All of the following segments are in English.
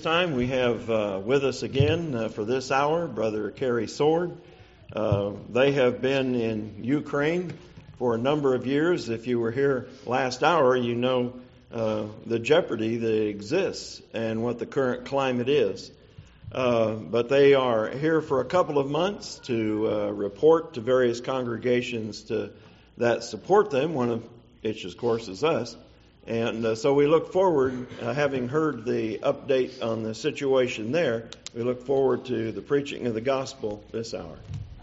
time we have with us again for this hour Brother Kerry Sword. They have been in Ukraine for a number of years. If you were here last hour, you know the jeopardy that exists and what the current climate is. But they are here for a couple of months to report to various congregations that support them, one of which, of course, is us. And so we look forward, having heard the update on the situation there, we look forward to the preaching of the gospel this hour.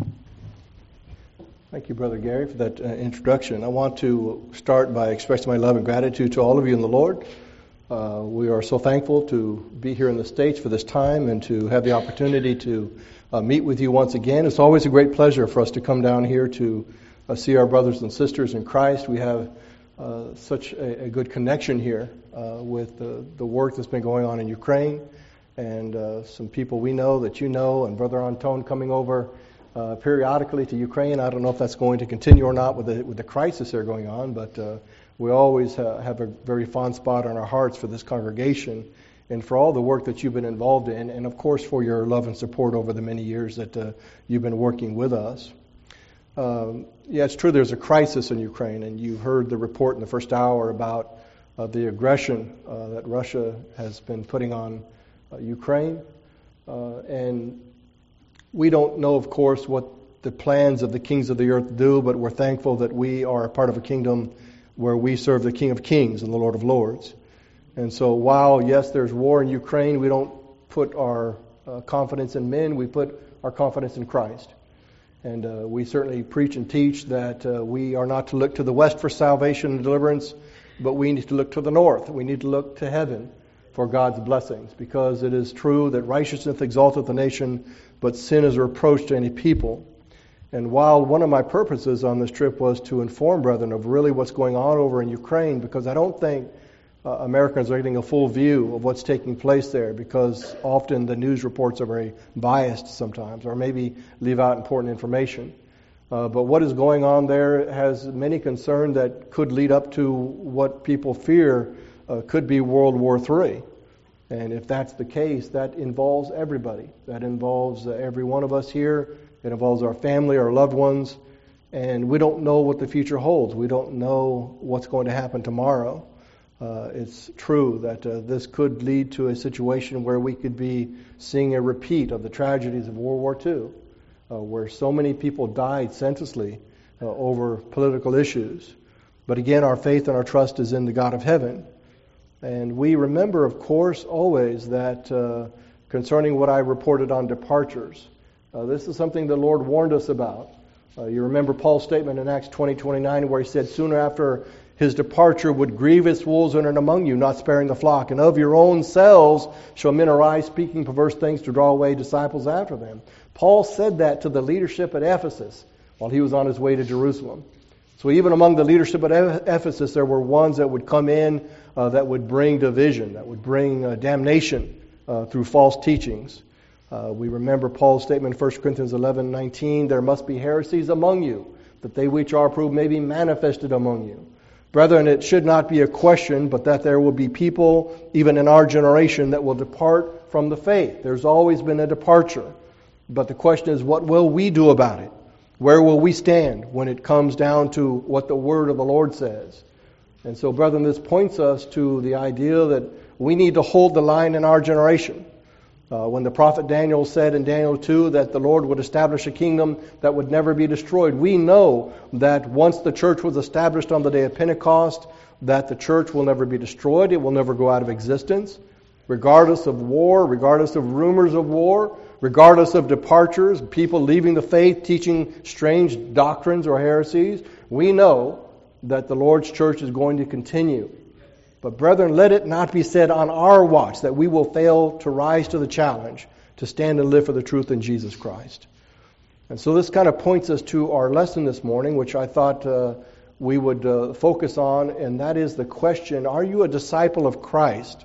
Thank you, Brother Gary, for that introduction. I want to start by expressing my love and gratitude to all of you in the Lord. We are so thankful to be here in the States for this time and to have the opportunity to meet with you once again. It's always a great pleasure for us to come down here to see our brothers and sisters in Christ. We have such a good connection here with the work that's been going on in Ukraine, and some people we know that you know, and Brother Anton coming over periodically to Ukraine. I don't know if that's going to continue or not with the crisis there going on, but we always have a very fond spot on our hearts for this congregation and for all the work that you've been involved in, and of course for your love and support over the many years that you've been working with us. Yeah, it's true there's a crisis in Ukraine, and you heard the report in the first hour about the aggression that Russia has been putting on Ukraine. And we don't know, of course, what the plans of the kings of the earth do, but we're thankful that we are a part of a kingdom where we serve the King of Kings and the Lord of Lords. And so while, yes, there's war in Ukraine, we don't put our confidence in men, we put our confidence in Christ. And we certainly preach and teach that we are not to look to the west for salvation and deliverance, but we need to look to the north. We need to look to heaven for God's blessings, because it is true that righteousness exalteth the nation, but sin is a reproach to any people. And while one of my purposes on this trip was to inform brethren of really what's going on over in Ukraine, because I don't think Americans are getting a full view of what's taking place there, because often the news reports are very biased sometimes, or maybe leave out important information. But what is going on there has many concern that could lead up to what people fear could be World War III. And if that's the case, that involves everybody. That involves every one of us here. It involves our family, our loved ones. And we don't know what the future holds. We don't know what's going to happen tomorrow. It's true that this could lead to a situation where we could be seeing a repeat of the tragedies of World War II, where so many people died senselessly over political issues. But again, our faith and our trust is in the God of heaven. And we remember, of course, always that concerning what I reported on departures, this is something the Lord warned us about. You remember Paul's statement in Acts 20:29, where he said, "Sooner after his departure would grievous wolves enter among you, not sparing the flock. And of your own selves shall men arise, speaking perverse things to draw away disciples after them." Paul said that to the leadership at Ephesus while he was on his way to Jerusalem. So even among the leadership at Ephesus, there were ones that would come in that would bring division, that would bring damnation through false teachings. We remember Paul's statement in 1 Corinthians 11:19, "There must be heresies among you, that they which are approved may be manifested among you." Brethren, it should not be a question, but that there will be people, even in our generation, that will depart from the faith. There's always been a departure. But the question is, what will we do about it? Where will we stand when it comes down to what the Word of the Lord says? And so, brethren, this points us to the idea that we need to hold the line in our generation. When the prophet Daniel said in Daniel 2 that the Lord would establish a kingdom that would never be destroyed, we know that once the church was established on the day of Pentecost, that the church will never be destroyed. It will never go out of existence. Regardless of war, regardless of rumors of war, regardless of departures, people leaving the faith, teaching strange doctrines or heresies, we know that the Lord's church is going to continue. But brethren, let it not be said on our watch that we will fail to rise to the challenge to stand and live for the truth in Jesus Christ. And so this kind of points us to our lesson this morning, which I thought we would focus on, and that is the question, are you a disciple of Christ?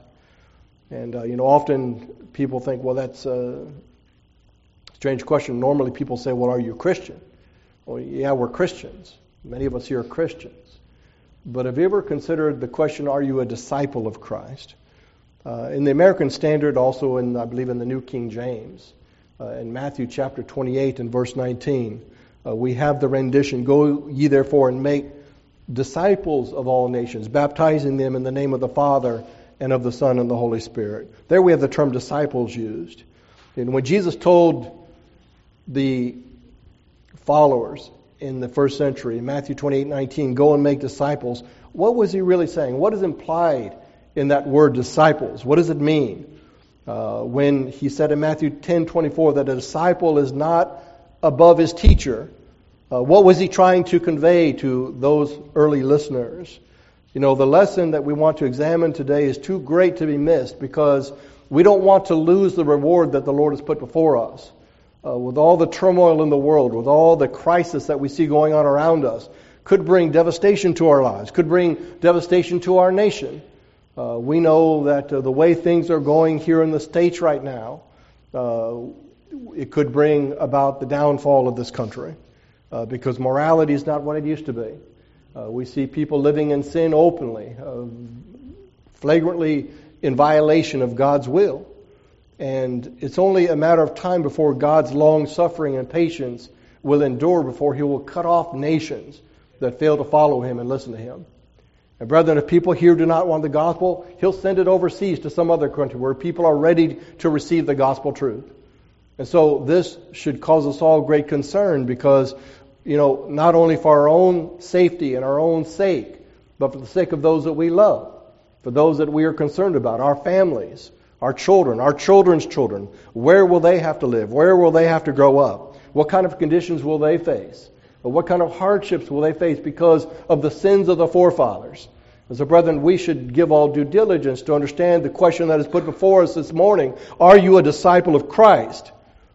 And often people think, well, that's a strange question. Normally people say, well, are you a Christian? Well, yeah, we're Christians. Many of us here are Christians. But have you ever considered the question, are you a disciple of Christ? In the American Standard, also I believe in the New King James, in Matthew chapter 28 and verse 19, we have the rendition, "Go ye therefore and make disciples of all nations, baptizing them in the name of the Father and of the Son and the Holy Spirit." There we have the term disciples used. And when Jesus told the followers in the first century, Matthew 28:19, "Go and make disciples," what was he really saying? What is implied in that word disciples? What does it mean? When he said in Matthew 10:24 that a disciple is not above his teacher, what was he trying to convey to those early listeners? You know, the lesson that we want to examine today is too great to be missed because we don't want to lose the reward that the Lord has put before us. With all the turmoil in the world, with all the crisis that we see going on around us, could bring devastation to our lives, could bring devastation to our nation. We know that the way things are going here in the States right now, it could bring about the downfall of this country because morality is not what it used to be. We see people living in sin openly, flagrantly in violation of God's will. And it's only a matter of time before God's long suffering and patience will endure before He will cut off nations that fail to follow Him and listen to Him. And brethren, if people here do not want the gospel, He'll send it overseas to some other country where people are ready to receive the gospel truth. And so this should cause us all great concern because, you know, not only for our own safety and our own sake, but for the sake of those that we love, for those that we are concerned about, our families, our children, our children's children. Where will they have to live? Where will they have to grow up? What kind of conditions will they face? What kind of hardships will they face because of the sins of the forefathers? And so, brethren, we should give all due diligence to understand the question that is put before us this morning. Are you a disciple of Christ?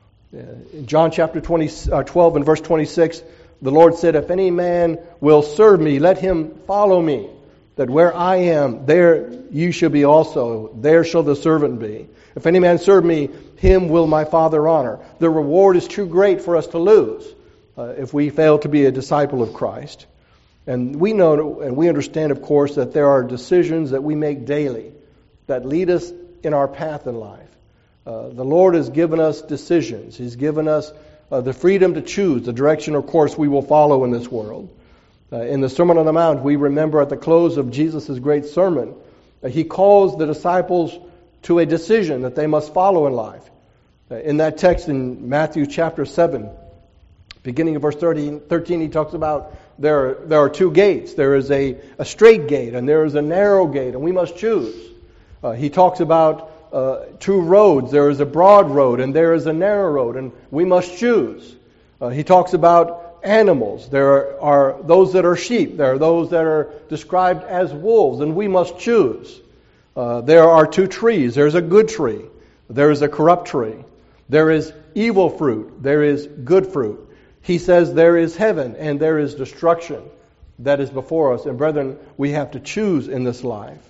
In John chapter 12 and verse 26, the Lord said, "If any man will serve me, let him follow me. That where I am, there you shall be also. There shall the servant be. If any man serve me, him will my Father honor." The reward is too great for us to lose if we fail to be a disciple of Christ. And we know and we understand, of course, that there are decisions that we make daily that lead us in our path in life. The Lord has given us decisions. He's given us the freedom to choose the direction or course we will follow in this world. In the Sermon on the Mount, we remember at the close of Jesus' great sermon, He calls the disciples to a decision that they must follow in life. In that text in Matthew chapter 7, beginning of verse 13, He talks about there are two gates. There is a straight gate and there is a narrow gate, and we must choose. He talks about two roads. There is a broad road and there is a narrow road, and we must choose. He talks about animals. There are those that are sheep. There are those that are described as wolves, and we must choose. There are two trees. There's a good tree. There is a corrupt tree. There is evil fruit. There is good fruit. He says there is heaven and there is destruction that is before us. And brethren, we have to choose in this life.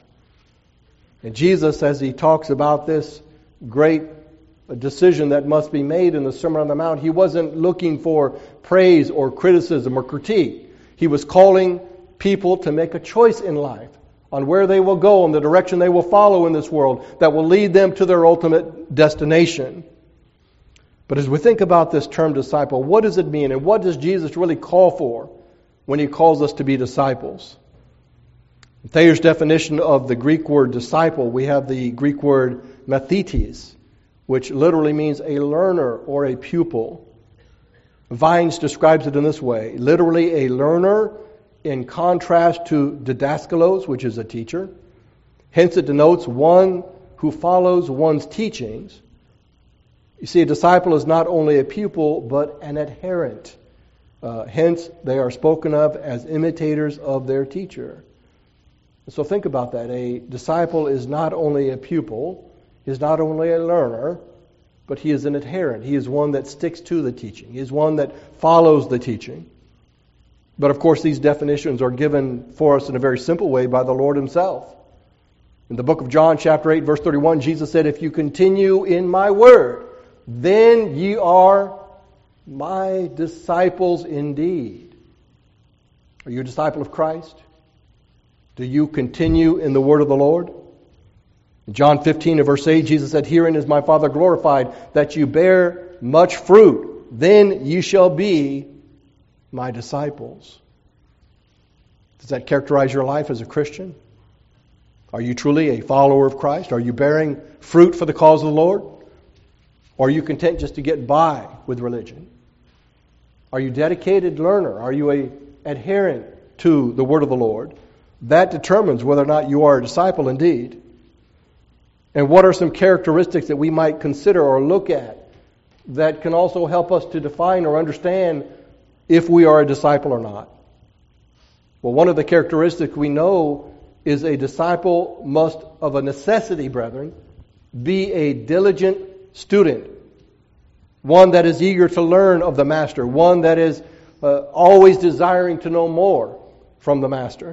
And Jesus, as He talks about this great decision that must be made in the Sermon on the Mount, He wasn't looking for praise or criticism or critique. He was calling people to make a choice in life on where they will go and the direction they will follow in this world that will lead them to their ultimate destination. But as we think about this term disciple, what does it mean, and what does Jesus really call for when He calls us to be disciples? In Thayer's definition of the Greek word disciple, we have the Greek word mathetes, which literally means a learner or a pupil. Vines describes it in this way: literally a learner in contrast to didaskalos, which is a teacher. Hence it denotes one who follows one's teachings. You see, a disciple is not only a pupil, but an adherent. Hence, they are spoken of as imitators of their teacher. So think about that. A disciple is not only a pupil, he is not only a learner, but he is an adherent. He is one that sticks to the teaching. He is one that follows the teaching. But of course, these definitions are given for us in a very simple way by the Lord Himself. In the book of John, chapter 8, verse 31, Jesus said, "If you continue in my word, then ye are my disciples indeed." Are you a disciple of Christ? Do you continue in the word of the Lord? In John 15 and verse 8, Jesus said, "Herein is my Father glorified, that you bear much fruit. Then you shall be my disciples." Does that characterize your life as a Christian? Are you truly a follower of Christ? Are you bearing fruit for the cause of the Lord? Or are you content just to get by with religion? Are you a dedicated learner? Are you a adherent to the word of the Lord? That determines whether or not you are a disciple indeed. And what are some characteristics that we might consider or look at that can also help us to define or understand if we are a disciple or not? Well, one of the characteristics we know is a disciple must, of a necessity, brethren, be a diligent student. One that is eager to learn of the Master. One that is always desiring to know more from the Master.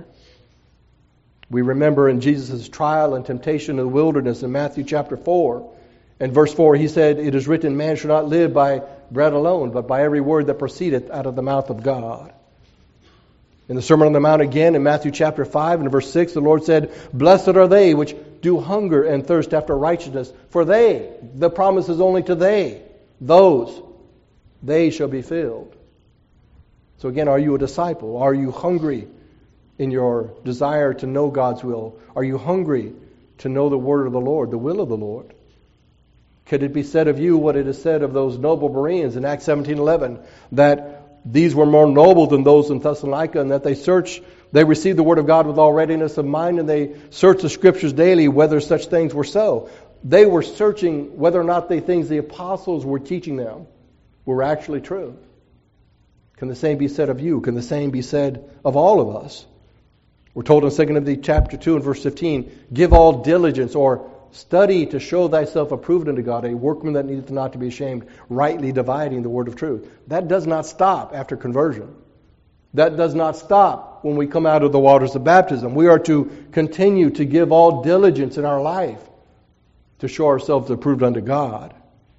We remember in Jesus' trial and temptation in the wilderness in Matthew chapter 4. In verse 4 he said, "It is written, man shall not live by bread alone, but by every word that proceedeth out of the mouth of God." In the Sermon on the Mount again, in Matthew chapter 5 and verse 6, the Lord said, "Blessed are they which do hunger and thirst after righteousness, for they," the promise is only to those, "they shall be filled." So again, are you a disciple? Are you hungry in your desire to know God's will? Are you hungry to know the word of the Lord, the will of the Lord? Could it be said of you what it is said of those noble Bereans in Acts 17:11, that these were more noble than those in Thessalonica, and that they received the word of God with all readiness of mind, and they searched the Scriptures daily whether such things were so. They were searching whether or not the things the apostles were teaching them were actually true. Can the same be said of you? Can the same be said of all of us? We're told in 2 Timothy chapter 2 and verse 15, "Give all diligence," or study to show thyself approved unto God, a workman that needeth not to be ashamed, rightly dividing the word of truth. That does not stop after conversion. That does not stop when we come out of the waters of baptism. We are to continue to give all diligence in our life to show ourselves approved unto God.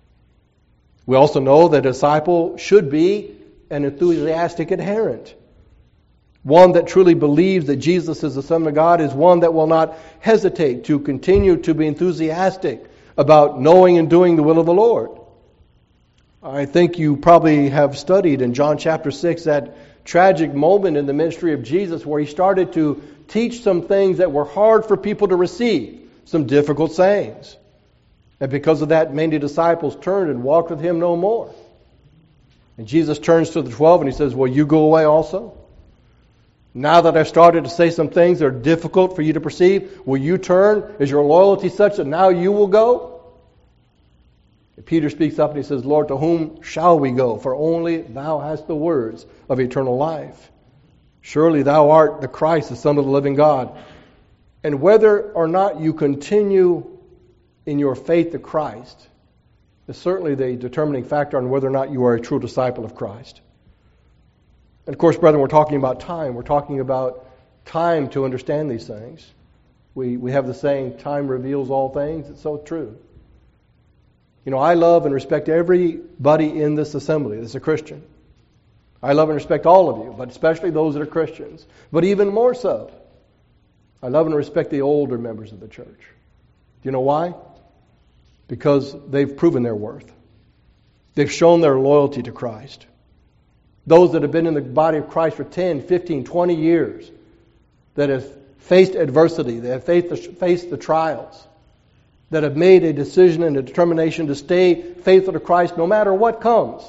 We also know that a disciple should be an enthusiastic adherent. One that truly believes that Jesus is the Son of God is one that will not hesitate to continue to be enthusiastic about knowing and doing the will of the Lord. I think you probably have studied in John chapter 6 that tragic moment in the ministry of Jesus where he started to teach some things that were hard for people to receive, some difficult sayings. And because of that, many disciples turned and walked with him no more. And Jesus turns to the 12 and he says, "Will you go away also? Now that I've started to say some things that are difficult for you to perceive, will you turn? Is your loyalty such that now you will go?" And Peter speaks up and he says, "Lord, to whom shall we go? For only thou hast the words of eternal life. Surely thou art the Christ, the Son of the living God." And whether or not you continue in your faith to Christ is certainly the determining factor on whether or not you are a true disciple of Christ. And of course, brethren, we're talking about time. We're talking about time to understand these things. We have the saying, "Time reveals all things." It's so true. You know, I love and respect everybody in this assembly that's a Christian. I love and respect all of you, but especially those that are Christians. But even more so, I love and respect the older members of the church. Do you know why? Because they've proven their worth. They've shown their loyalty to Christ. Those that have been in the body of Christ for 10, 15, 20 years, that have faced adversity, that have faced the trials, that have made a decision and a determination to stay faithful to Christ no matter what comes.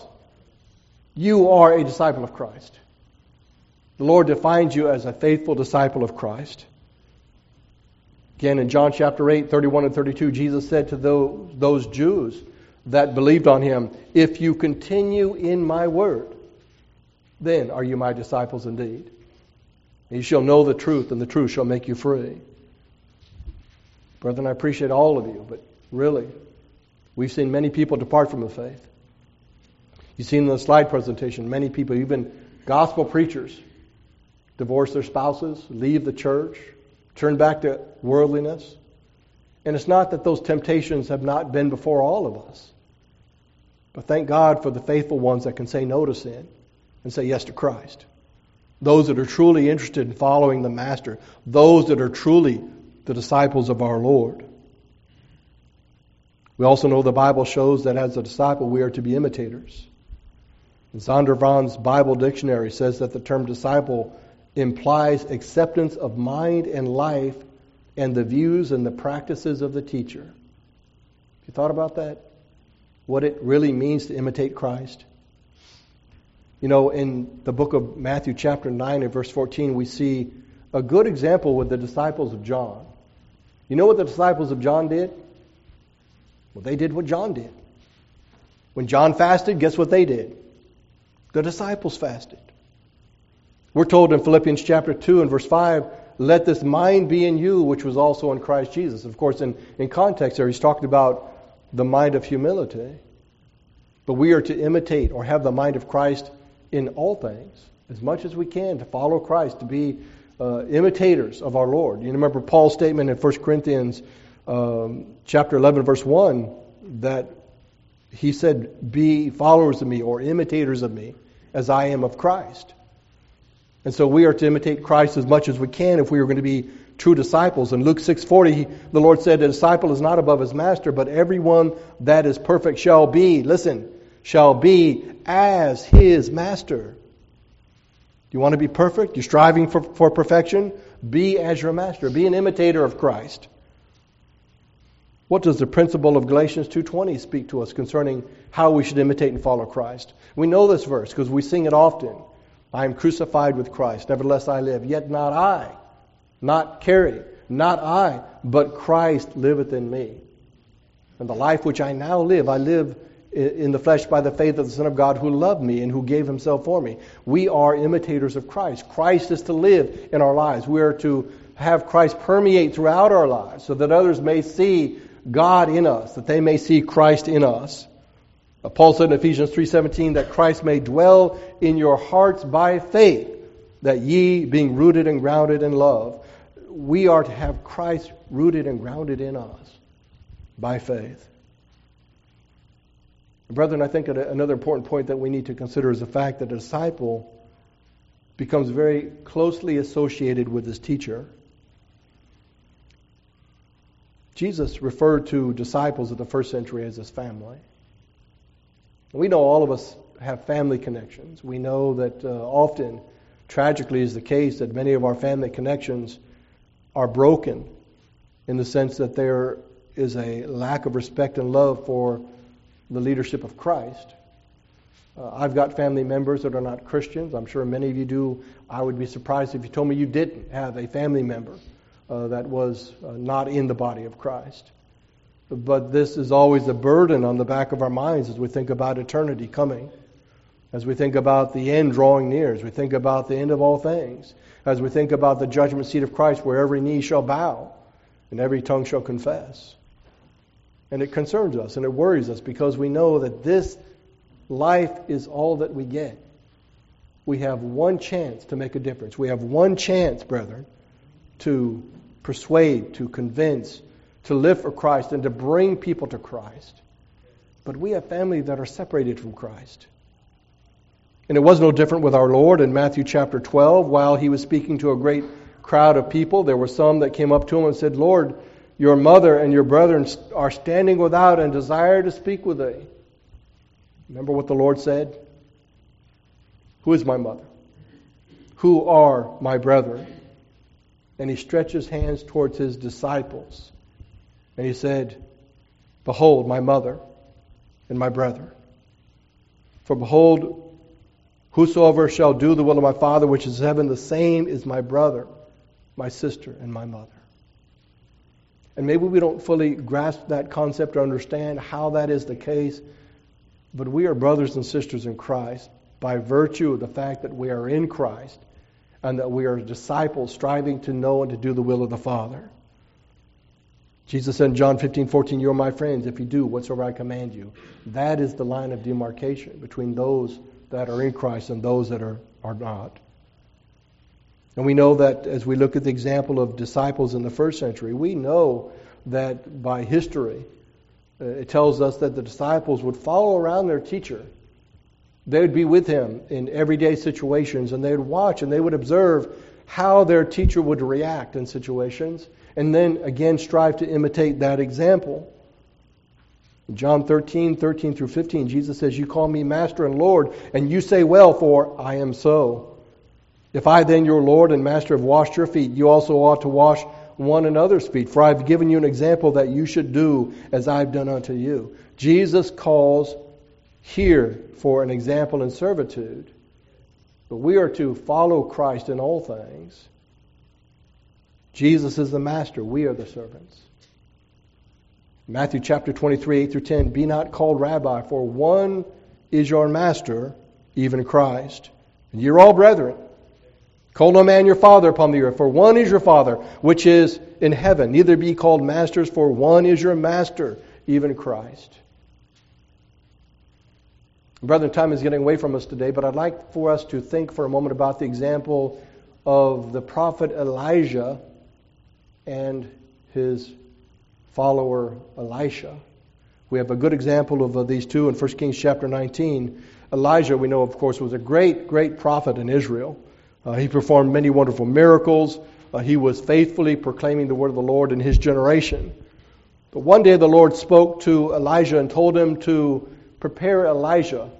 You are a disciple of Christ. The Lord defines you as a faithful disciple of Christ. Again, in John chapter 8, 31 and 32, Jesus said to those Jews that believed on him, "If you continue in my word, then are you my disciples indeed. You shall know the truth, and the truth shall make you free." Brethren, I appreciate all of you, but really, we've seen many people depart from the faith. You've seen in the slide presentation, many people, even gospel preachers, divorce their spouses, leave the church, turn back to worldliness. And it's not that those temptations have not been before all of us. But thank God for the faithful ones that can say no to sin and say yes to Christ. Those that are truly interested in following the Master. Those that are truly the disciples of our Lord. We also know the Bible shows that as a disciple we are to be imitators. Zondervan's Bible Dictionary says that the term disciple implies acceptance of mind and life and the views and the practices of the teacher. Have you thought about that? What it really means to imitate Christ? You know, in the book of Matthew chapter 9 and verse 14, we see a good example with the disciples of John. You know what the disciples of John did? Well, they did what John did. When John fasted, guess what they did? The disciples fasted. We're told in Philippians chapter 2 and verse 5, let this mind be in you, which was also in Christ Jesus. Of course, in context there, he's talking about the mind of humility. But we are to imitate or have the mind of Christ in all things, as much as we can, to follow Christ, to be imitators of our Lord. You remember Paul's statement in 1 Corinthians chapter 11, verse 1, that he said, be followers of me or imitators of me as I am of Christ. And so we are to imitate Christ as much as we can if we are going to be true disciples. In Luke 6:40, the Lord said, a disciple is not above his master, but everyone that is perfect shall be, listen, shall be as his master. You want to be perfect? You're striving for perfection? Be as your master. Be an imitator of Christ. What does the principle of Galatians 2:20 speak to us concerning how we should imitate and follow Christ? We know this verse because we sing it often. I am crucified with Christ, nevertheless I live. Yet not I, not Carrie, not I, but Christ liveth in me. And the life which I now live, I live in the flesh by the faith of the Son of God who loved me and who gave himself for me. We are imitators of Christ. Christ is to live in our lives. We are to have Christ permeate throughout our lives so that others may see God in us, that they may see Christ in us. Paul said in Ephesians 3:17 that Christ may dwell in your hearts by faith, that ye, being rooted and grounded in love, we are to have Christ rooted and grounded in us by faith. Brethren, I think another important point that we need to consider is the fact that a disciple becomes very closely associated with his teacher. Jesus referred to disciples of the first century as his family. We know all of us have family connections. We know that often, tragically is the case, that many of our family connections are broken in the sense that there is a lack of respect and love for the leadership of Christ. I've got family members that are not Christians. I'm sure many of you do. I would be surprised if you told me you didn't have a family member that was not in the body of Christ. But this is always a burden on the back of our minds as we think about eternity coming, as we think about the end drawing near, as we think about the end of all things, as we think about the judgment seat of Christ where every knee shall bow and every tongue shall confess. And it concerns us and it worries us because we know that this life is all that we get. We have one chance to make a difference. We have one chance, brethren, to persuade, to convince, to live for Christ and to bring people to Christ. But we have families that are separated from Christ. And it was no different with our Lord in Matthew chapter 12. While he was speaking to a great crowd of people, there were some that came up to him and said, Lord, your mother and your brethren are standing without and desire to speak with thee. Remember what the Lord said? Who is my mother? Who are my brethren? And he stretched his hands towards his disciples. And he said, behold, my mother and my brethren. For behold, whosoever shall do the will of my Father which is in heaven, the same is my brother, my sister, and my mother. And maybe we don't fully grasp that concept or understand how that is the case, but we are brothers and sisters in Christ by virtue of the fact that we are in Christ and that we are disciples striving to know and to do the will of the Father. Jesus said in John 15:14, you are my friends if you do whatsoever I command you. That is the line of demarcation between those that are in Christ and those that are not. And we know that as we look at the example of disciples in the first century, we know that by history, it tells us that the disciples would follow around their teacher. They would be with him in everyday situations, and they would watch and they would observe how their teacher would react in situations, and then again strive to imitate that example. In John 13 through 15, Jesus says, "You call me Master and Lord, and you say, well, for I am so. If I then, your Lord and Master, have washed your feet, you also ought to wash one another's feet. For I have given you an example that you should do as I have done unto you." Jesus calls here for an example in servitude. But we are to follow Christ in all things. Jesus is the master. We are the servants. Matthew chapter 23, 8 through 10, "Be not called rabbi, for one is your master, even Christ. And ye are all brethren. Call no man your father upon the earth, for one is your Father, which is in heaven. Neither be ye called masters, for one is your master, even Christ." Brethren, time is getting away from us today, but I'd like for us to think for a moment about the example of the prophet Elijah and his follower Elisha. We have a good example of these two in 1 Kings chapter 19. Elijah, we know, of course, was a great prophet in Israel. He performed many wonderful miracles. He was faithfully proclaiming the word of the Lord in his generation. But one day the Lord spoke to Elijah and told him to prepare Elijah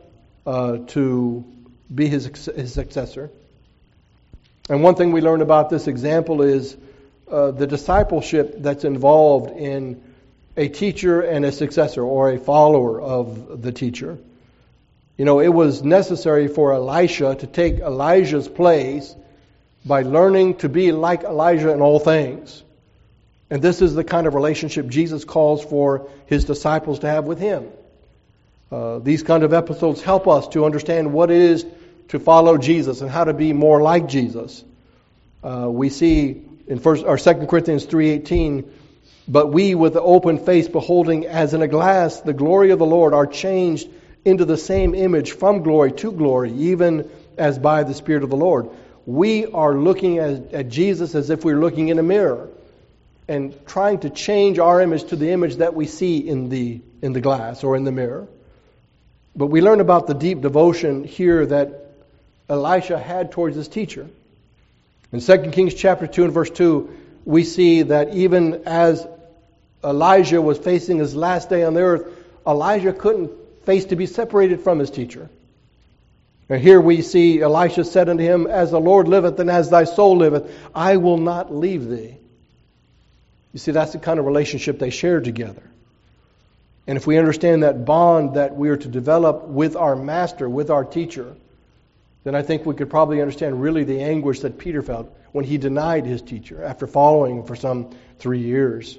to be his successor. And one thing we learn about this example is the discipleship that's involved in a teacher and a successor, or a follower of the teacher. You know, it was necessary for Elisha to take Elijah's place by learning to be like Elijah in all things. And this is the kind of relationship Jesus calls for his disciples to have with him. These kind of episodes help us to understand what it is to follow Jesus and how to be more like Jesus. We see in 2 Corinthians 3:18, "But we with the open face beholding as in a glass the glory of the Lord are changed into the same image from glory to glory, even as by the Spirit of the Lord." We are looking at Jesus as if we're looking in a mirror and trying to change our image to the image that we see in the glass or in the mirror. But we learn about the deep devotion here that Elisha had towards his teacher. In 2 Kings chapter 2 and verse 2, we see that even as Elijah was facing his last day on the earth, Elijah couldn't face to be separated from his teacher. And here we see Elisha said unto him, "As the Lord liveth and as thy soul liveth, I will not leave thee." You see, that's the kind of relationship they shared together. And if we understand that bond that we are to develop with our master, with our teacher, then I think we could probably understand really the anguish that Peter felt when he denied his teacher after following him for some 3 years.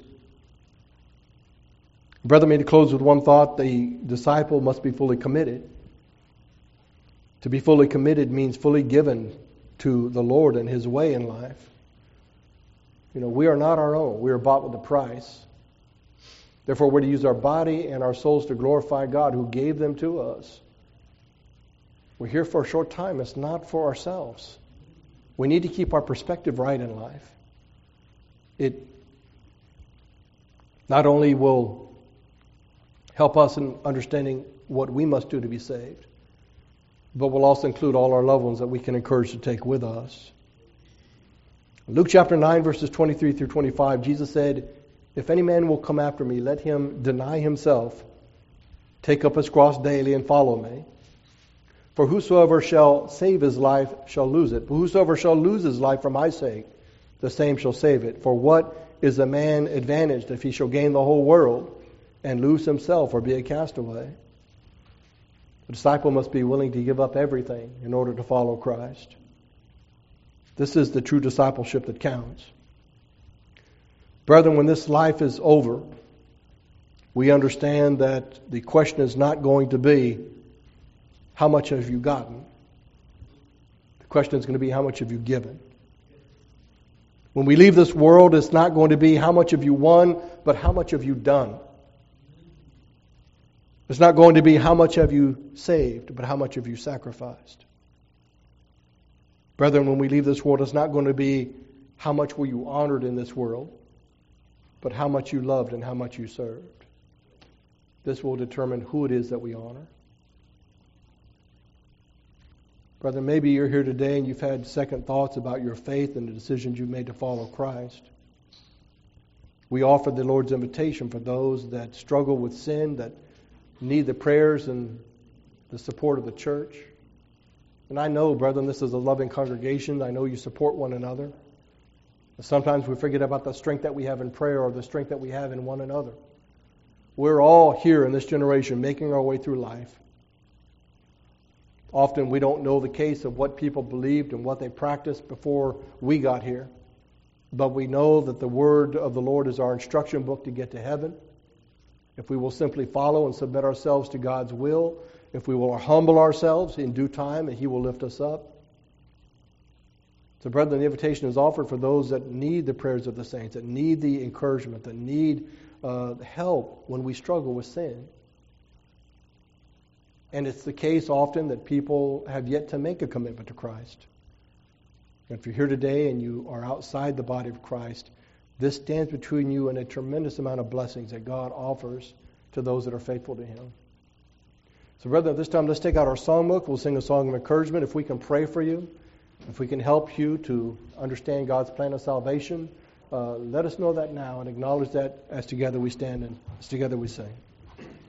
Brother, may to close with one thought: the disciple must be fully committed. To be fully committed means fully given to the Lord and His way in life. You know, we are not our own. We are bought with a price. Therefore, we're to use our body and our souls to glorify God who gave them to us. We're here for a short time. It's not for ourselves. We need to keep our perspective right in life. It not only will help us in understanding what we must do to be saved, but will also include all our loved ones that we can encourage to take with us. Luke chapter 9, verses 23 through 25, Jesus said, "If any man will come after me, let him deny himself, take up his cross daily, and follow me. For whosoever shall save his life shall lose it. But whosoever shall lose his life for my sake, the same shall save it. For what is a man advantaged if he shall gain the whole world and lose himself or be a castaway?" The disciple must be willing to give up everything in order to follow Christ. This is the true discipleship that counts. Brethren, when this life is over, we understand that the question is not going to be, how much have you gotten? The question is going to be, how much have you given? When we leave this world, it's not going to be, how much have you won, but how much have you done? It's not going to be, how much have you saved, but how much have you sacrificed? Brethren, when we leave this world, it's not going to be, how much were you honored in this world, but how much you loved and how much you served. This will determine who it is that we honor. Brother, maybe you're here today and you've had second thoughts about your faith and the decisions you've made to follow Christ. We offer the Lord's invitation for those that struggle with sin, that need the prayers and the support of the church. And I know, brethren, this is a loving congregation. I know you support one another. Sometimes we forget about the strength that we have in prayer or the strength that we have in one another. We're all here in this generation making our way through life. Often we don't know the case of what people believed and what they practiced before we got here. But we know that the word of the Lord is our instruction book to get to heaven. If we will simply follow and submit ourselves to God's will, if we will humble ourselves in due time, and He will lift us up. So, brethren, the invitation is offered for those that need the prayers of the saints, that need the encouragement, that need help when we struggle with sin. And it's the case often that people have yet to make a commitment to Christ. If you're here today and you are outside the body of Christ, this stands between you and a tremendous amount of blessings that God offers to those that are faithful to Him. So, brethren, at this time, let's take out our songbook. We'll sing a song of encouragement. If we can pray for you, if we can help you to understand God's plan of salvation, let us know that now and acknowledge that as together we stand and as together we sing.